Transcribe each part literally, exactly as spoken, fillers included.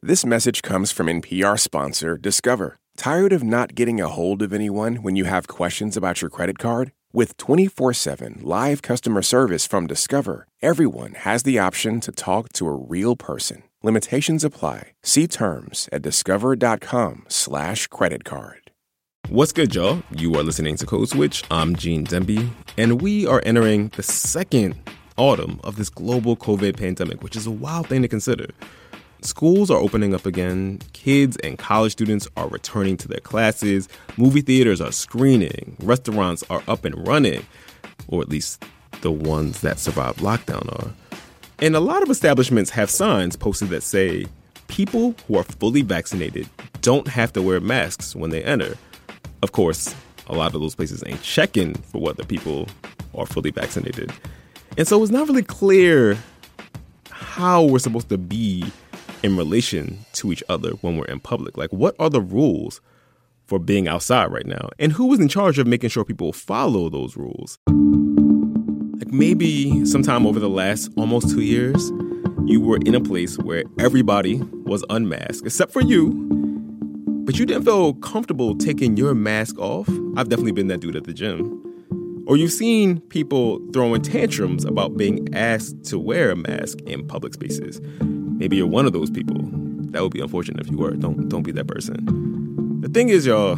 This message comes from N P R sponsor Discover. Tired of not getting a hold of anyone when you have questions about your credit card? With twenty-four seven live customer service from Discover, everyone has the option to talk to a real person. Limitations apply. See terms at discover.com slash credit card. What's good, y'all? You are listening to Code Switch. I'm Gene Demby, and we are entering the second autumn of this global COVID pandemic, which is a wild thing to consider. Schools are opening up again. Kids and college students are returning to their classes. Movie theaters are screening. Restaurants are up and running, or at least the ones that survived lockdown are. And a lot of establishments have signs posted that say people who are fully vaccinated don't have to wear masks when they enter. Of course, a lot of those places ain't checking for whether people are fully vaccinated. And so it's not really clear how we're supposed to be in relation to each other when we're in public. Like, what are the rules for being outside right now? And who is in charge of making sure people follow those rules? Like, maybe sometime over the last almost two years, you were in a place where everybody was unmasked, except for you, but you didn't feel comfortable taking your mask off. I've definitely been that dude at the gym. Or you've seen people throwing tantrums about being asked to wear a mask in public spaces. Maybe you're one of those people. That would be unfortunate if you were. Don't don't be that person. The thing is, y'all,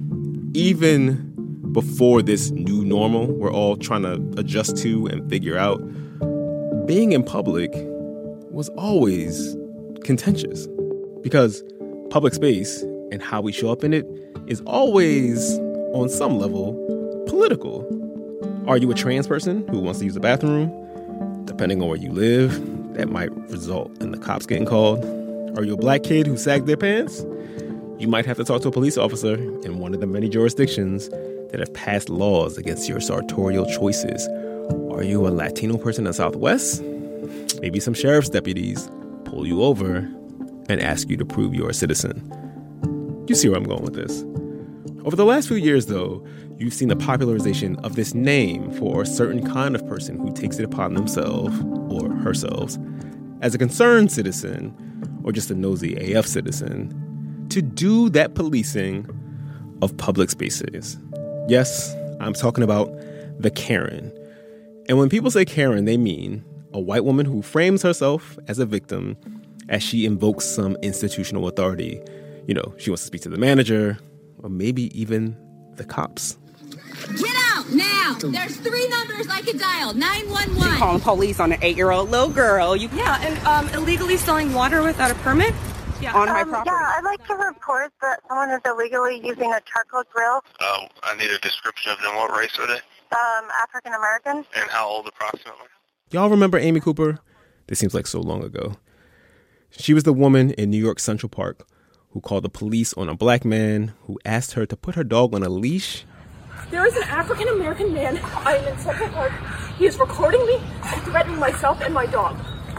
even before this new normal we're all trying to adjust to and figure out, being in public was always contentious. Because public space and how we show up in it is always, on some level, political. Are you a trans person who wants to use the bathroom? Depending on where you live, that might result in the cops getting called. Are you a black kid who sagged their pants? You might have to talk to a police officer in one of the many jurisdictions that have passed laws against your sartorial choices. Are you a Latino person in the Southwest? Maybe some sheriff's deputies pull you over and ask you to prove you're a citizen. You see where I'm going with this. Over the last few years, though, you've seen the popularization of this name for a certain kind of person who takes it upon themselves, or herself, as a concerned citizen, or just a nosy A F citizen, to do that policing of public spaces. Yes, I'm talking about the Karen. And when people say Karen, they mean a white woman who frames herself as a victim as she invokes some institutional authority. You know, she wants to speak to the manager, or maybe even the cops. Get out now! There's three numbers I can dial. nine one one. You calling police on an eight-year-old little girl. You Yeah, and um, illegally selling water without a permit? Yeah, on my um, property. Yeah, I'd like to report that someone is illegally using a charcoal grill. Um, I need a description of them. What race are they? Um, African American. And how old approximately? Y'all remember Amy Cooper? This seems like so long ago. She was the woman in New York Central Park who called the police on a black man who asked her to put her dog on a leash. There is an African-American man. I am in Central Park. He is recording me and threatening myself and my dog.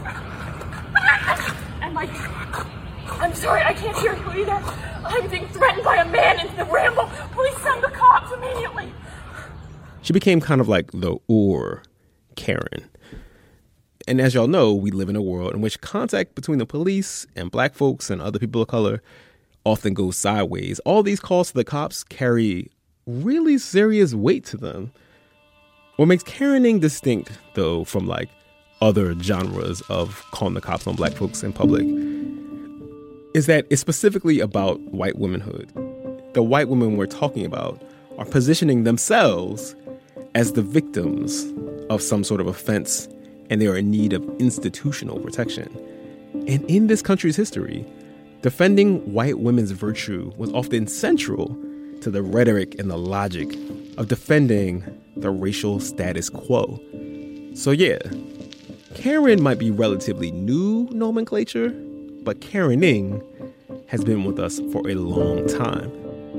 And my... I'm sorry, I can't hear you either. I'm being threatened by a man in the ramble. Please send the cops immediately. She became kind of like the Ur Karen. And as y'all know, we live in a world in which contact between the police and black folks and other people of color often goes sideways. All these calls to the cops carry really serious weight to them. What makes Karening distinct, though, from like other genres of calling the cops on black folks in public is that it's specifically about white womanhood. The white women we're talking about are positioning themselves as the victims of some sort of offense, and they are in need of institutional protection. And in this country's history, defending white women's virtue was often central to the rhetoric and the logic of defending the racial status quo. So yeah, Karen might be relatively new nomenclature, but Karening has been with us for a long time.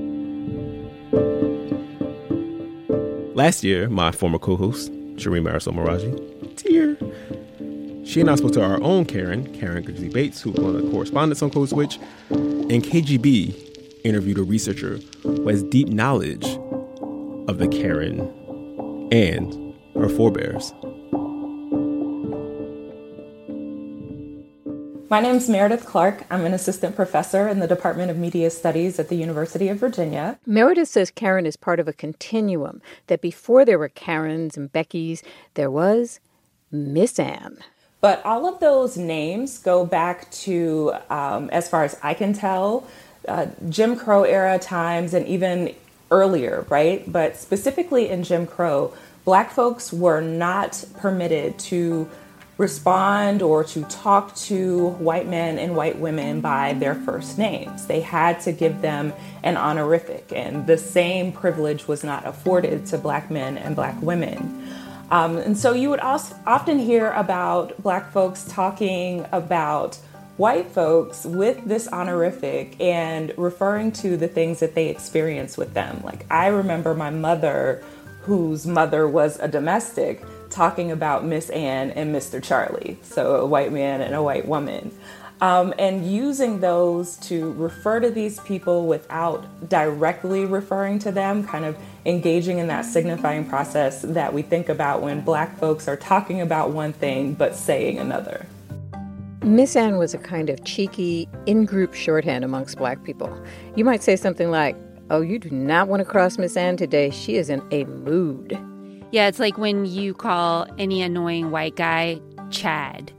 Last year, my former co-host, Shereen Marisol Meraji, tear. She and I spoke to our own Karen, Karen Grigsby Bates, who's one of the correspondents on Code Switch, and K G B interviewed a researcher who has deep knowledge of the Karen and her forebears. My name's Meredith Clark. I'm an assistant professor in the Department of Media Studies at the University of Virginia. Meredith says Karen is part of a continuum, that before there were Karens and Beckys, there was Miss Ann. But all of those names go back to, um, as far as I can tell, uh, Jim Crow era times and even earlier, right? But specifically in Jim Crow, Black folks were not permitted to respond or to talk to white men and white women by their first names. They had to give them an honorific, and the same privilege was not afforded to Black men and Black women. Um, and so you would also often hear about Black folks talking about white folks with this honorific and referring to the things that they experienced with them. Like, I remember my mother, whose mother was a domestic, talking about Miss Ann and Mister Charlie, so a white man and a white woman, um, and using those to refer to these people without directly referring to them, kind of engaging in that signifying process that we think about when Black folks are talking about one thing but saying another. Miss Ann was a kind of cheeky in-group shorthand amongst Black people. You might say something like, "Oh, you do not want to cross Miss Ann today. She is in a mood." Yeah, it's like when you call any annoying white guy Chad.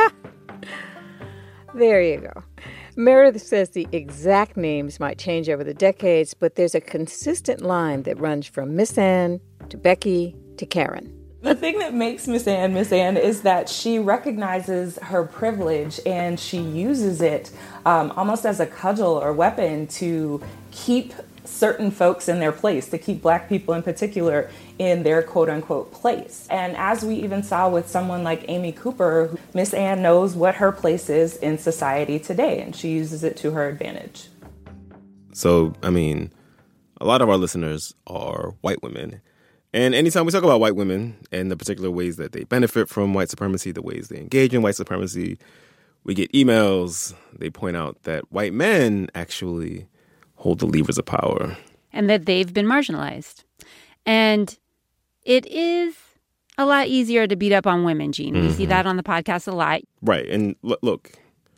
There you go. Meredith says the exact names might change over the decades, but there's a consistent line that runs from Miss Ann to Becky to Karen. The thing that makes Miss Ann Miss Ann is that she recognizes her privilege and she uses it um, almost as a cudgel or weapon to keep certain folks in their place, to keep Black people in particular in their quote-unquote place. And as we even saw with someone like Amy Cooper, Miss Ann knows what her place is in society today, and she uses it to her advantage. So, I mean, a lot of our listeners are white women. And anytime we talk about white women and the particular ways that they benefit from white supremacy, the ways they engage in white supremacy, we get emails. They point out that white men actually hold the levers of power. And that they've been marginalized. And it is a lot easier to beat up on women, Gene. Mm-hmm. We see that on the podcast a lot. Right. And l- look,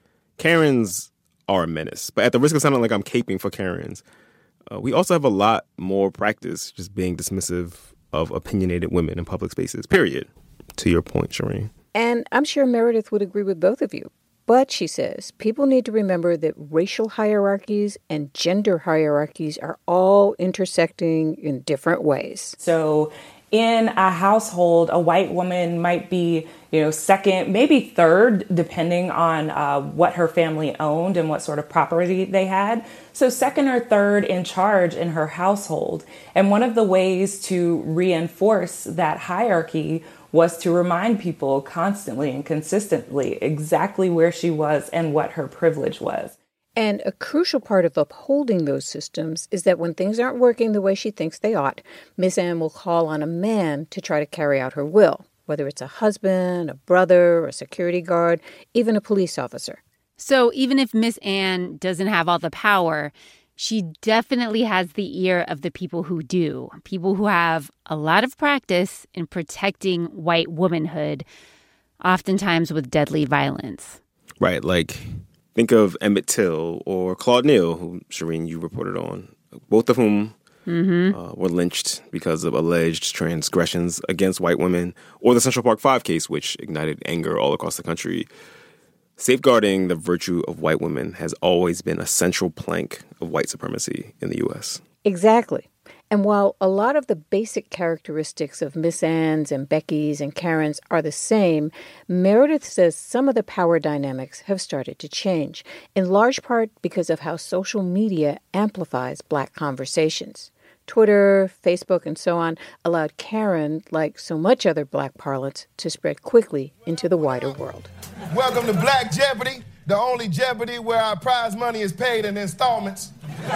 Karens are a menace. But at the risk of sounding like I'm caping for Karens, uh, we also have a lot more practice just being dismissive of opinionated women in public spaces, period. To your point, Shireen. And I'm sure Meredith would agree with both of you. But, she says, people need to remember that racial hierarchies and gender hierarchies are all intersecting in different ways. So in a household, a white woman might be, you know, second, maybe third, depending on uh, what her family owned and what sort of property they had. So second or third in charge in her household. And one of the ways to reinforce that hierarchy was to remind people constantly and consistently exactly where she was and what her privilege was. And a crucial part of upholding those systems is that when things aren't working the way she thinks they ought, Miss Ann will call on a man to try to carry out her will, whether it's a husband, a brother, a security guard, even a police officer. So even if Miss Ann doesn't have all the power, she definitely has the ear of the people who do, people who have a lot of practice in protecting white womanhood, oftentimes with deadly violence. Right, like think of Emmett Till or Claude Neal, who, Shireen, you reported on, both of whom mm-hmm. uh, were lynched because of alleged transgressions against white women, or the Central Park Five case, which ignited anger all across the country. Safeguarding the virtue of white women has always been a central plank of white supremacy in the U S. Exactly. And while a lot of the basic characteristics of Miss Ann's and Becky's and Karen's are the same, Meredith says some of the power dynamics have started to change, in large part because of how social media amplifies Black conversations. Twitter, Facebook, and so on allowed Karen, like so much other Black parlance, to spread quickly into the wider world. Welcome to Black Jeopardy, the only Jeopardy where our prize money is paid in installments.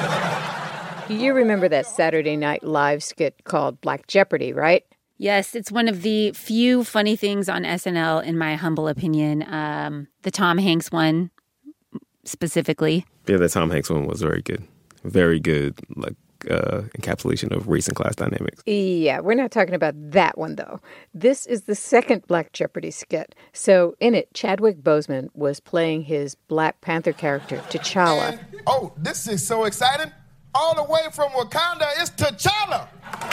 You remember that Saturday Night Live skit called Black Jeopardy, right? Yes, it's one of the few funny things on S N L, in my humble opinion. Um, the Tom Hanks one, specifically. Yeah, the Tom Hanks one was very good. Very good, like, uh, encapsulation of race and class dynamics. Yeah, we're not talking about that one, though. This is the second Black Jeopardy skit. So in it, Chadwick Boseman was playing his Black Panther character, T'Challa. And, oh, this is so exciting. All the way from Wakanda, it's T'Challa.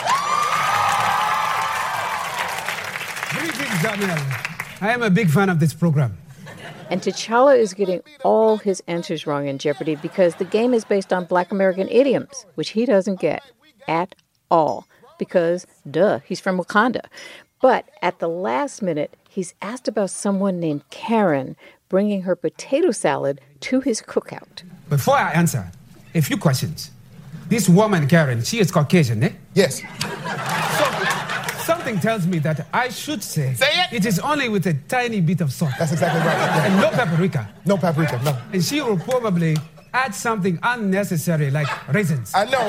Greetings, Daniel. I am a big fan of this program. And T'Challa is getting all his answers wrong in Jeopardy because the game is based on Black American idioms, which he doesn't get at all because, duh, he's from Wakanda. But at the last minute, he's asked about someone named Karen bringing her potato salad to his cookout. Before I answer, a few questions. This woman, Karen, she is Caucasian, eh? Yes. So, something tells me that I should say... Say it! It is only with a tiny bit of salt. That's exactly right. Yeah. And no paprika. No paprika, no. And she will probably add something unnecessary like raisins. I know,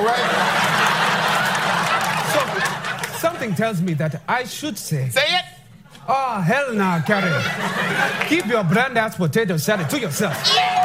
right? So, something tells me that I should say... Say it! Oh, hell no, Karen. Keep your brand-ass potato salad to yourself. Yeah!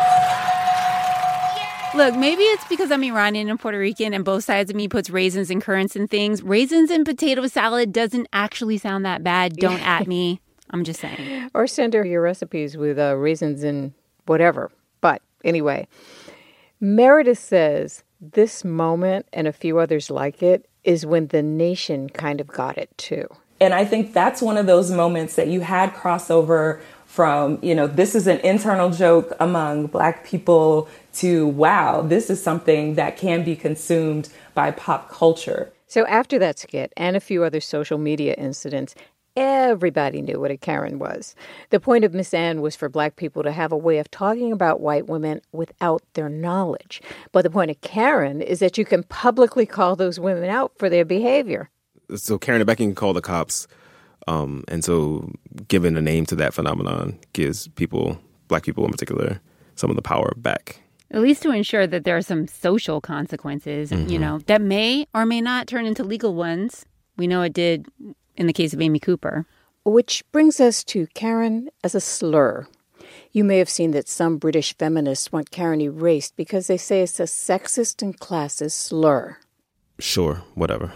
Look, maybe it's because I'm Iranian and Puerto Rican and both sides of me puts raisins and currants in things. Raisins in potato salad doesn't actually sound that bad. Don't at me. I'm just saying. Or send her your recipes with uh, raisins and whatever. But anyway, Meredith says this moment and a few others like it is when the nation kind of got it too. And I think that's one of those moments that you had crossover from, you know, this is an internal joke among Black people to, wow, this is something that can be consumed by pop culture. So after that skit and a few other social media incidents, everybody knew what a Karen was. The point of Miss Ann was for Black people to have a way of talking about white women without their knowledge. But the point of Karen is that you can publicly call those women out for their behavior. So Karen and Becky can call the cops. Um, and so giving a name to that phenomenon gives people, Black people in particular, some of the power back. At least to ensure that there are some social consequences, mm-hmm. you know, that may or may not turn into legal ones. We know it did in the case of Amy Cooper. Which brings us to Karen as a slur. You may have seen that some British feminists want Karen erased because they say it's a sexist and classist slur. Sure, whatever.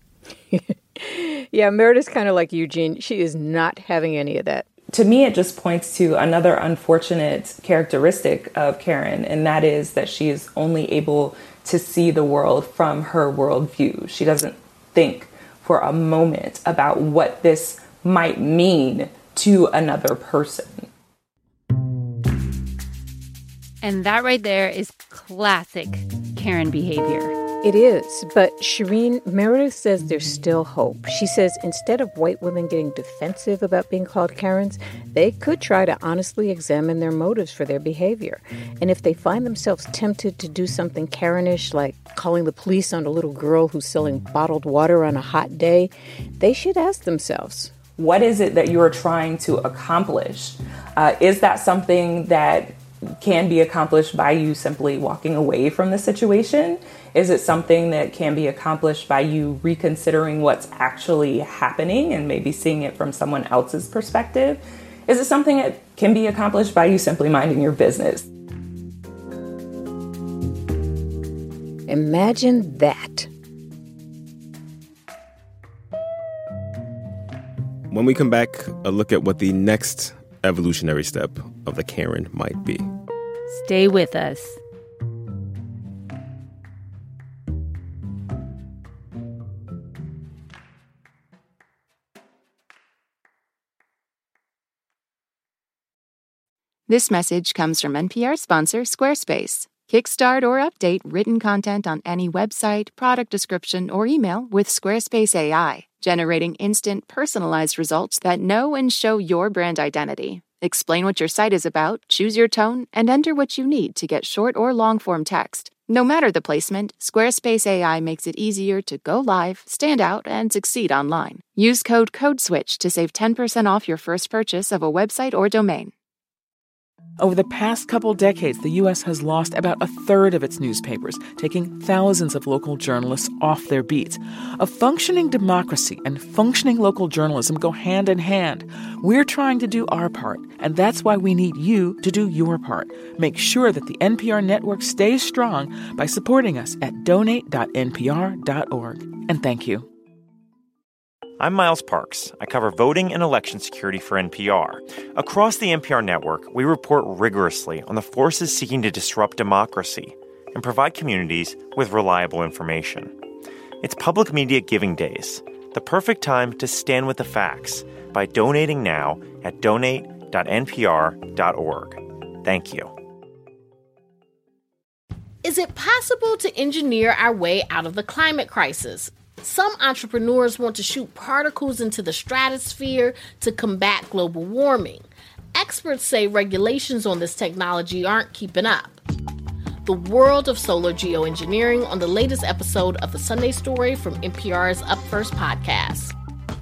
Yeah, Meredith's kind of like Eugene. She is not having any of that. To me, it just points to another unfortunate characteristic of Karen, and that is that she is only able to see the world from her worldview. She doesn't think for a moment about what this might mean to another person. And that right there is classic Karen behavior. It is, but Shireen, Meredith says there's still hope. She says instead of white women getting defensive about being called Karens, they could try to honestly examine their motives for their behavior. And if they find themselves tempted to do something Karenish, like calling the police on a little girl who's selling bottled water on a hot day, they should ask themselves, what is it that you are trying to accomplish? Uh, is that something that can be accomplished by you simply walking away from the situation? Is it something that can be accomplished by you reconsidering what's actually happening and maybe seeing it from someone else's perspective? Is it something that can be accomplished by you simply minding your business? Imagine that. When we come back, a look at what the next evolutionary step of the Karen might be. Stay with us. This message comes from N P R sponsor Squarespace. Kickstart or update written content on any website, product description, or email with Squarespace A I, generating instant, personalized results that know and show your brand identity. Explain what your site is about, choose your tone, and enter what you need to get short or long-form text. No matter the placement, Squarespace A I makes it easier to go live, stand out, and succeed online. Use code CODESWITCH to save ten percent off your first purchase of a website or domain. Over the past couple decades, the U S has lost about a third of its newspapers, taking thousands of local journalists off their beats. A functioning democracy and functioning local journalism go hand in hand. We're trying to do our part, and that's why we need you to do your part. Make sure that the N P R network stays strong by supporting us at donate dot n p r dot org. And thank you. I'm Miles Parks. I cover voting and election security for N P R. Across the N P R network, we report rigorously on the forces seeking to disrupt democracy and provide communities with reliable information. It's Public Media Giving Days, the perfect time to stand with the facts by donating now at donate dot n p r dot org. Thank you. Is it possible to engineer our way out of the climate crisis? Some entrepreneurs want to shoot particles into the stratosphere to combat global warming. Experts say regulations on this technology aren't keeping up. The world of solar geoengineering on the latest episode of The Sunday Story from N P R's Up First podcast.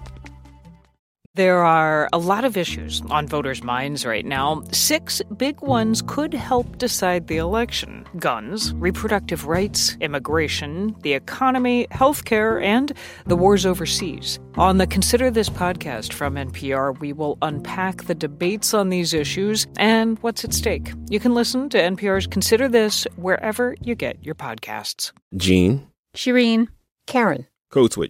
There are a lot of issues on voters' minds right now. Six big ones could help decide the election: guns, reproductive rights, immigration, the economy, healthcare, and the wars overseas. On the Consider This podcast from N P R, we will unpack the debates on these issues and what's at stake. You can listen to N P R's Consider This wherever you get your podcasts. Gene. Shireen. Karen. Code Switch.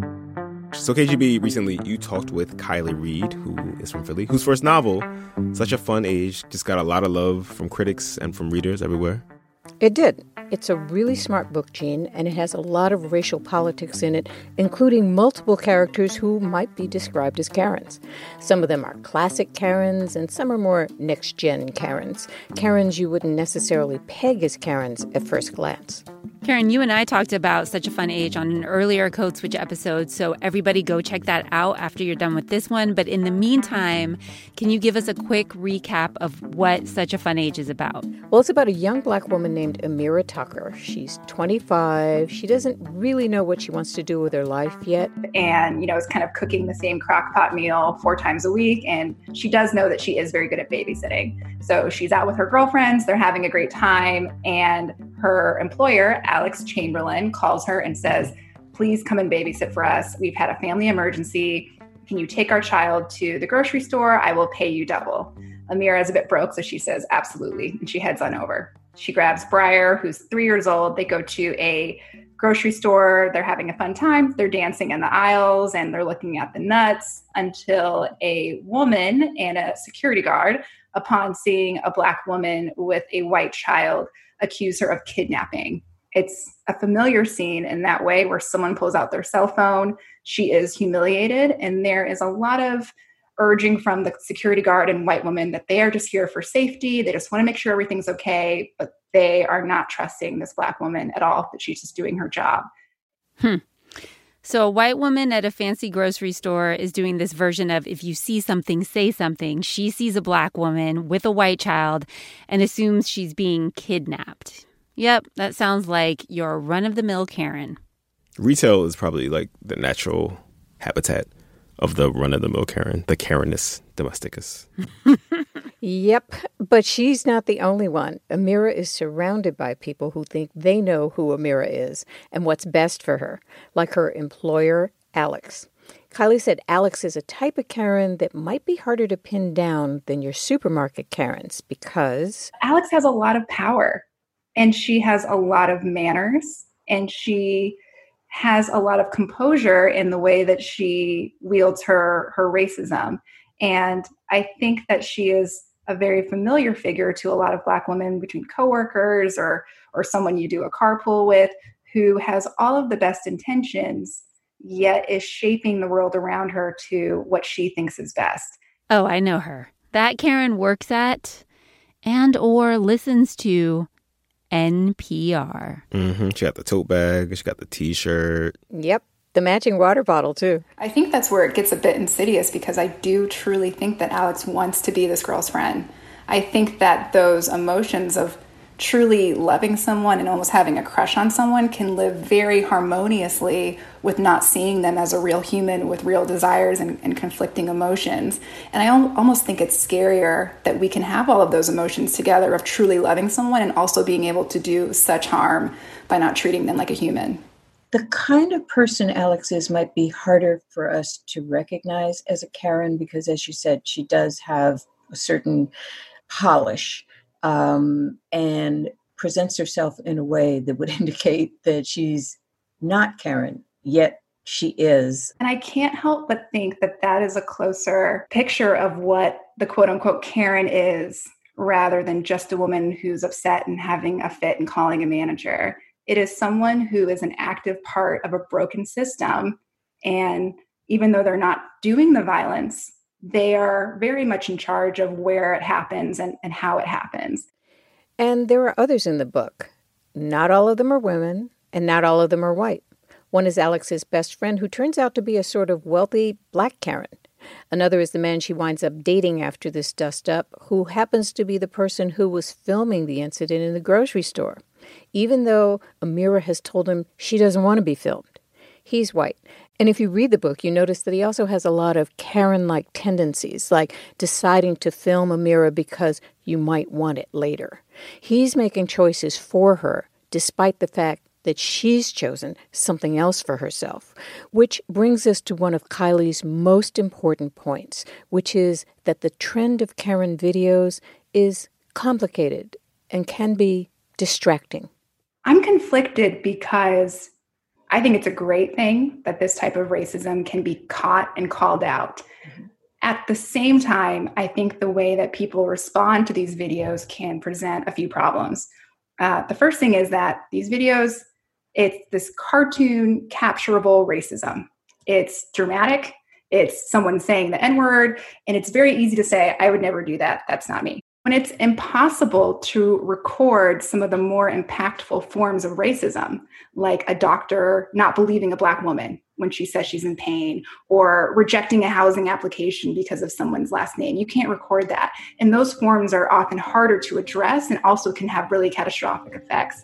So K G B, recently you talked with Kiley Reid, who is from Philly, whose first novel, Such a Fun Age, just got a lot of love from critics and from readers everywhere. It did. It's a really smart book, Gene, and it has a lot of racial politics in it, including multiple characters who might be described as Karens. Some of them are classic Karens, and some are more next-gen Karens. Karens you wouldn't necessarily peg as Karens at first glance. Karen, you and I talked about Such a Fun Age on an earlier Code Switch episode, so everybody go check that out after you're done with this one. But in the meantime, can you give us a quick recap of what Such a Fun Age is about? Well, it's about a young black woman named Amira Tucker. She's twenty-five. She doesn't really know what she wants to do with her life yet. And, you know, is kind of cooking the same crock pot meal four times a week. And she does know that she is very good at babysitting. So she's out with her girlfriends. They're having a great time. And her employer, Alex Chamberlain, calls her and says, please come and babysit for us. We've had a family emergency. Can you take our child to the grocery store? I will pay you double. Amira is a bit broke, so she says, absolutely. And she heads on over. She grabs Briar, who's three years old. They go to a grocery store. They're having a fun time. They're dancing in the aisles and they're looking at the nuts until a woman and a security guard, upon seeing a black woman with a white child, accuse her of kidnapping. It's a familiar scene in that way where someone pulls out their cell phone. She is humiliated, and there is a lot of urging from the security guard and white woman that they are just here for safety. They just want to make sure everything's okay, but they are not trusting this black woman at all, that she's just doing her job. Hmm. So a white woman at a fancy grocery store is doing this version of if you see something, say something. She sees a black woman with a white child and assumes she's being kidnapped. Yep, that sounds like your run-of-the-mill Karen. Retail is probably like the natural habitat of the run-of-the-mill Karen, the Karenus domesticus. Yep, but she's not the only one. Amira is surrounded by people who think they know who Amira is and what's best for her, like her employer, Alex. Kiley said Alex is a type of Karen that might be harder to pin down than your supermarket Karens because Alex has a lot of power, and she has a lot of manners, and she has a lot of composure in the way that she wields her, her racism. And I think that she is a very familiar figure to a lot of Black women, between coworkers or or someone you do a carpool with, who has all of the best intentions, yet is shaping the world around her to what she thinks is best. Oh, I know her. That Karen works at and or listens to N P R. Mm-hmm. She got the tote bag. She got the T-shirt. Yep. The matching water bottle, too. I think that's where it gets a bit insidious, because I do truly think that Alex wants to be this girl's friend. I think that those emotions of truly loving someone and almost having a crush on someone can live very harmoniously with not seeing them as a real human with real desires and, and conflicting emotions. And I al- almost think it's scarier that we can have all of those emotions together of truly loving someone and also being able to do such harm by not treating them like a human. The kind of person Alex is might be harder for us to recognize as a Karen because, as you said, she does have a certain polish um, and presents herself in a way that would indicate that she's not Karen, yet she is. And I can't help but think that that is a closer picture of what the quote-unquote Karen is, rather than just a woman who's upset and having a fit and calling a manager. It is someone who is an active part of a broken system. And even though they're not doing the violence, they are very much in charge of where it happens and, and how it happens. And there are others in the book. Not all of them are women, and not all of them are white. One is Alex's best friend, who turns out to be a sort of wealthy black Karen. Another is the man she winds up dating after this dust-up, who happens to be the person who was filming the incident in the grocery store, even though Ameera has told him she doesn't want to be filmed. He's white. And if you read the book, you notice that he also has a lot of Karen-like tendencies, like deciding to film Ameera because you might want it later. He's making choices for her, despite the fact that she's chosen something else for herself, which brings us to one of Kylie's most important points, which is that the trend of Karen videos is complicated and can be distracting. I'm conflicted because I think it's a great thing that this type of racism can be caught and called out. Mm-hmm. At the same time, I think the way that people respond to these videos can present a few problems. Uh, the first thing is that these videos, it's this cartoon capturable racism. It's dramatic. It's someone saying the N-word, and it's very easy to say, I would never do that. That's not me. When it's impossible to record some of the more impactful forms of racism, like a doctor not believing a Black woman when she says she's in pain, or rejecting a housing application because of someone's last name. You can't record that. And those forms are often harder to address and also can have really catastrophic effects.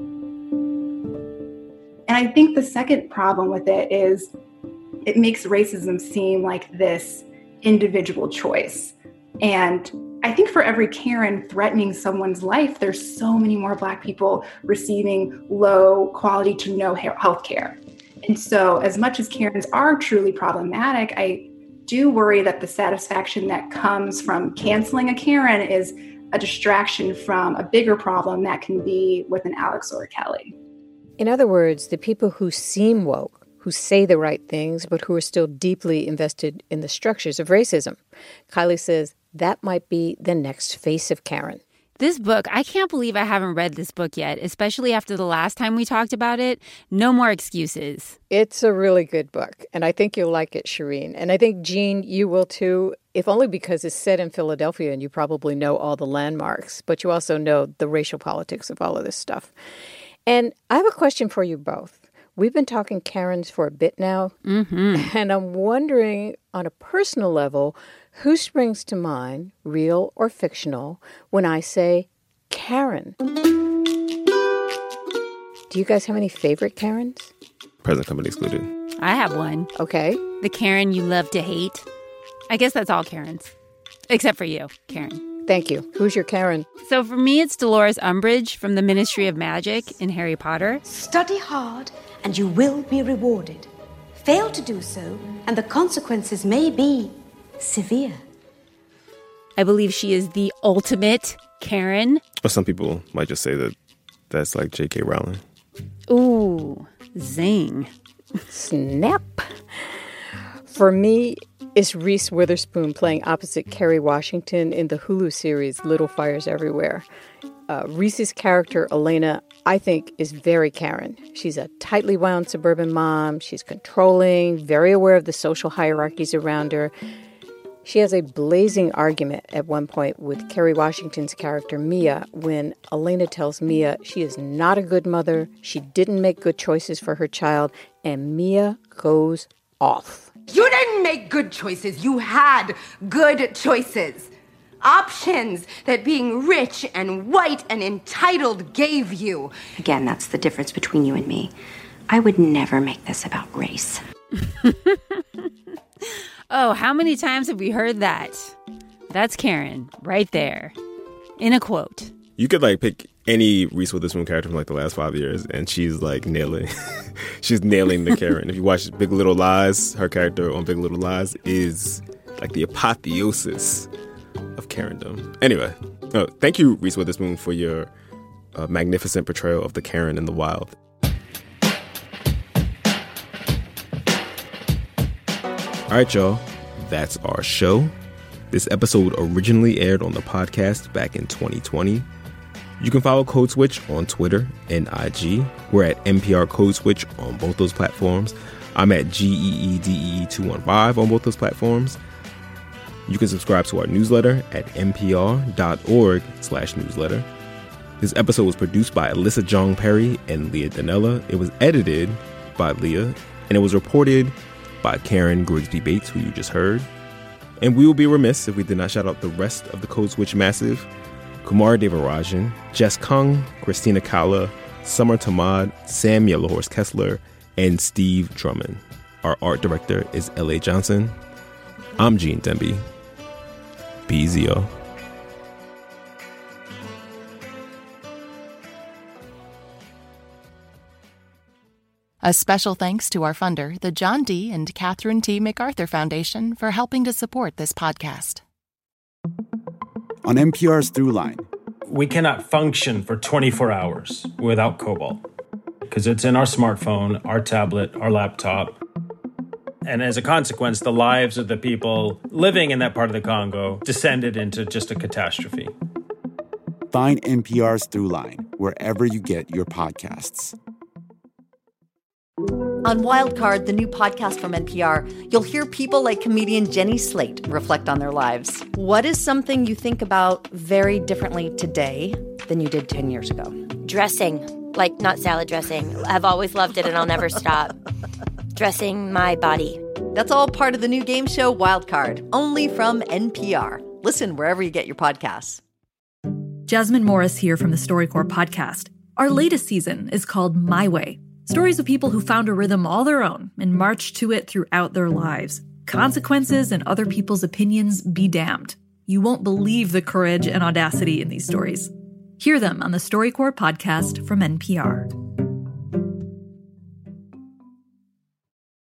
And I think the second problem with it is it makes racism seem like this individual choice. And I think for every Karen threatening someone's life, there's so many more Black people receiving low quality to no health care. And so as much as Karens are truly problematic, I do worry that the satisfaction that comes from canceling a Karen is a distraction from a bigger problem that can be with an Alex or a Kelly. In other words, the people who seem woke, who say the right things, but who are still deeply invested in the structures of racism. Kylie says that might be the next face of Karen. This book, I can't believe I haven't read this book yet, especially after the last time we talked about it. No more excuses. It's a really good book, and I think you'll like it, Shireen. And I think, Jean, you will too, if only because it's set in Philadelphia and you probably know all the landmarks, but you also know the racial politics of all of this stuff. And I have a question for you both. We've been talking Karens for a bit now, mm-hmm. and I'm wondering, on a personal level, who springs to mind, real or fictional, when I say Karen? Do you guys have any favorite Karens? Present company excluded. I have one. Okay. The Karen you love to hate. I guess that's all Karens. Except for you, Karen. Thank you. Who's your Karen? So for me, it's Dolores Umbridge from the Ministry of Magic in Harry Potter. Study hard and you will be rewarded. Fail to do so and the consequences may be severe. I believe she is the ultimate Karen. Or some people might just say that that's like J K Rowling. Ooh, zing. Snap. For me, it's Reese Witherspoon playing opposite Kerry Washington in the Hulu series Little Fires Everywhere. Uh, Reese's character, Elena, I think is very Karen. She's a tightly wound suburban mom. She's controlling, very aware of the social hierarchies around her. She has a blazing argument at one point with Kerry Washington's character, Mia, when Elena tells Mia she is not a good mother, she didn't make good choices for her child, and Mia goes off. You didn't make good choices. You had good choices. options that being rich and white and entitled gave you. Again, that's the difference between you and me. I would never make this about race. Oh, how many times have we heard that? That's Karen right there in a quote. You could like pick any Reese Witherspoon character from like the last five years and she's like nailing she's nailing the Karen. If you watch Big Little Lies, her character on Big Little Lies is like the apotheosis of Karendom. Anyway, oh, thank you, Reese Witherspoon, for your uh, magnificent portrayal of the Karen in the wild. All right, y'all, that's our show. This episode originally aired on the podcast back in twenty twenty. You can follow Code Switch on Twitter and I G. We're at N P R Code Switch on both those platforms. I'm at G E E D E two one five on both those platforms. You can subscribe to our newsletter at npr.org slash newsletter. This episode was produced by Alyssa Jong Perry and Leah Donnella. It was edited by Leah, and it was reported by Karen Grigsby Bates, who you just heard. And we will be remiss if we did not shout out the rest of the Code Switch massive: Kumar Devarajan, Jess Kung, Christina Kala, Summer Tamad, Sam Yellowhorse Kessler, and Steve Drummond. Our art director is L A Johnson. I'm Gene Demby. Be easy, y'all. A special thanks to our funder, the John D. and Catherine T. MacArthur Foundation, for helping to support this podcast. On N P R's Throughline. We cannot function for twenty-four hours without cobalt because it's in our smartphone, our tablet, our laptop. And as a consequence, the lives of the people living in that part of the Congo descended into just a catastrophe. Find N P R's Throughline wherever you get your podcasts. On Wildcard, the new podcast from N P R, you'll hear people like comedian Jenny Slate reflect on their lives. What is something you think about very differently today than you did ten years ago? Dressing. Like, not salad dressing. I've always loved it and I'll never stop. Dressing my body. That's all part of the new game show Wildcard, only from N P R. Listen wherever you get your podcasts. Jasmine Morris here from the StoryCorps podcast. Our latest season is called My Way. Stories of people who found a rhythm all their own and marched to it throughout their lives. Consequences and other people's opinions be damned. You won't believe the courage and audacity in these stories. Hear them on the StoryCorps podcast from N P R.